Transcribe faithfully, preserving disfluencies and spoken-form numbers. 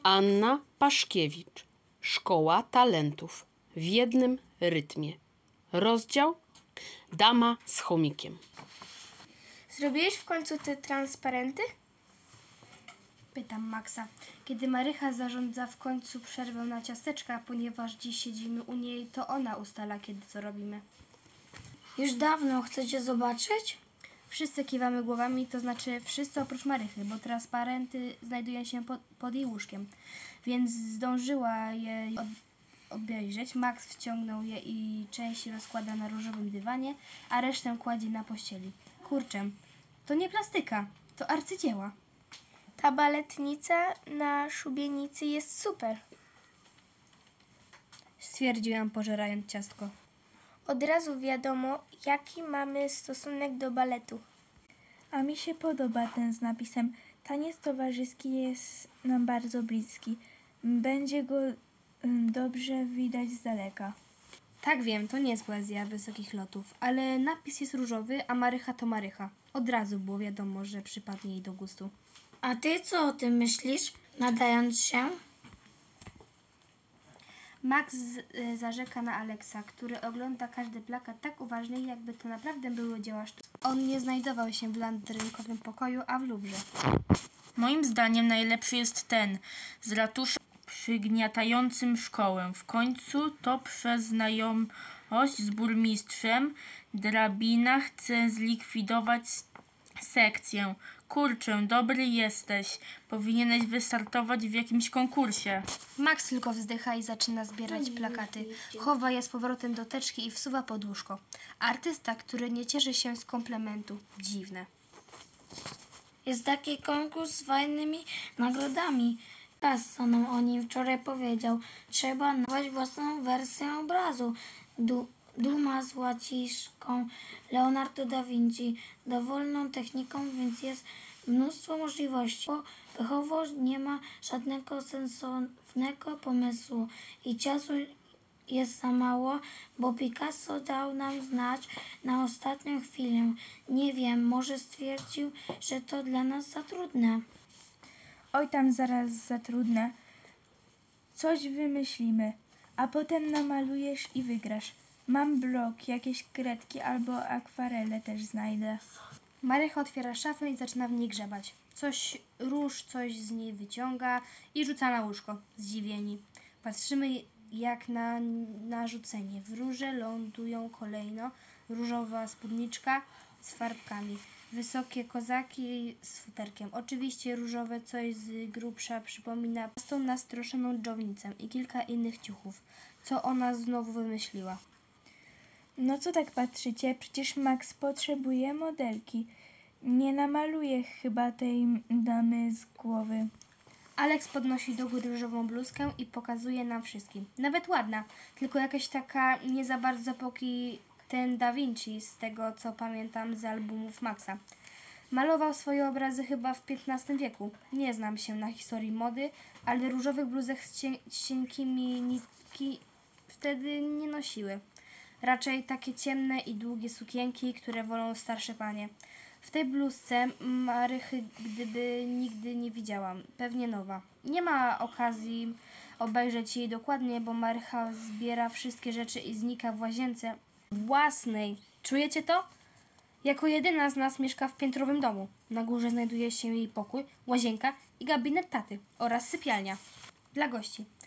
Anna Paszkiewicz. Szkoła talentów w jednym rytmie. Rozdział Dama z chomikiem. Zrobiłeś w końcu te transparenty? Pytam Maxa, kiedy Marycha zarządza w końcu przerwę na ciasteczka, ponieważ dziś siedzimy u niej, to ona ustala, kiedy co robimy. Już dawno. Chcecie zobaczyć? Wszyscy kiwamy głowami, to znaczy wszyscy oprócz Marychy, bo transparenty znajdują się pod, pod jej łóżkiem, więc zdążyła je od, obejrzeć. Max wciągnął je i część rozkłada na różowym dywanie, a resztę kładzie na pościeli. Kurczę, to nie plastyka, to arcydzieła. Ta baletnica na szubienicy jest super. Stwierdziłam, pożerając ciastko. Od razu wiadomo, jaki mamy stosunek do baletu. A mi się podoba ten z napisem taniec towarzyski jest nam bardzo bliski. Będzie go ym, dobrze widać z daleka. Tak, wiem, to nie jest poezja wysokich lotów, ale napis jest różowy, a Marycha to Marycha. Od razu było wiadomo, że przypadnie jej do gustu. A ty co o tym myślisz, nadając się? Max z, y, zarzeka na Alexa, który ogląda każdy plakat tak uważnie, jakby to naprawdę były dzieła sztuki. On nie znajdował się w landrynkowym pokoju, a w Luwrze. Moim zdaniem najlepszy jest ten z ratusza przygniatającym szkołę. W końcu to przez znajomość z burmistrzem Drabina chce zlikwidować sekcję. Kurczę, dobry jesteś. Powinieneś wystartować w jakimś konkursie. Max tylko wzdycha i zaczyna zbierać plakaty. Chowa je z powrotem do teczki i wsuwa pod łóżko. Artysta, który nie cieszy się z komplementu. Dziwne. Jest taki konkurs z fajnymi nagrodami. Picasso nam o nim wczoraj powiedział. Trzeba nawać własną wersję obrazu. Du- Duma z łaciszką, Leonardo da Vinci, dowolną techniką, więc jest mnóstwo możliwości. Bo pechowo nie ma żadnego sensownego pomysłu i czasu jest za mało, bo Picasso dał nam znać na ostatnią chwilę. Nie wiem, może stwierdził, że to dla nas za trudne. Oj tam zaraz za trudne. Coś wymyślimy, a potem namalujesz i wygrasz. Mam blok, jakieś kredki albo akwarele też znajdę. Marycha otwiera szafę i zaczyna w niej grzebać. Coś róż, coś z niej wyciąga i rzuca na łóżko. Zdziwieni. Patrzymy jak na narzucenie. W róże lądują kolejno różowa spódniczka z farbkami. Wysokie kozaki z futerkiem. Oczywiście różowe coś z grubsza przypomina tą nastroszoną dżownicę i kilka innych ciuchów. Co ona znowu wymyśliła? No co tak patrzycie? Przecież Max potrzebuje modelki. Nie namaluje chyba tej damy z głowy. Alex podnosi do góry różową bluzkę i pokazuje nam wszystkim. Nawet ładna, tylko jakaś taka nie za bardzo póki ten Da Vinci, z tego co pamiętam z albumów Maxa. Malował swoje obrazy chyba w piętnastym wieku. Nie znam się na historii mody, ale różowych bluzek z, cień- z cienkimi nitki wtedy nie nosiły. Raczej takie ciemne i długie sukienki, które wolą starsze panie. W tej bluzce Marychy gdyby nigdy nie widziałam. Pewnie nowa. Nie ma okazji obejrzeć jej dokładnie, bo Marycha zbiera wszystkie rzeczy i znika w łazience własnej. Czujecie to? Jako jedyna z nas mieszka w piętrowym domu. Na górze znajduje się jej pokój, łazienka i gabinet taty oraz sypialnia dla gości.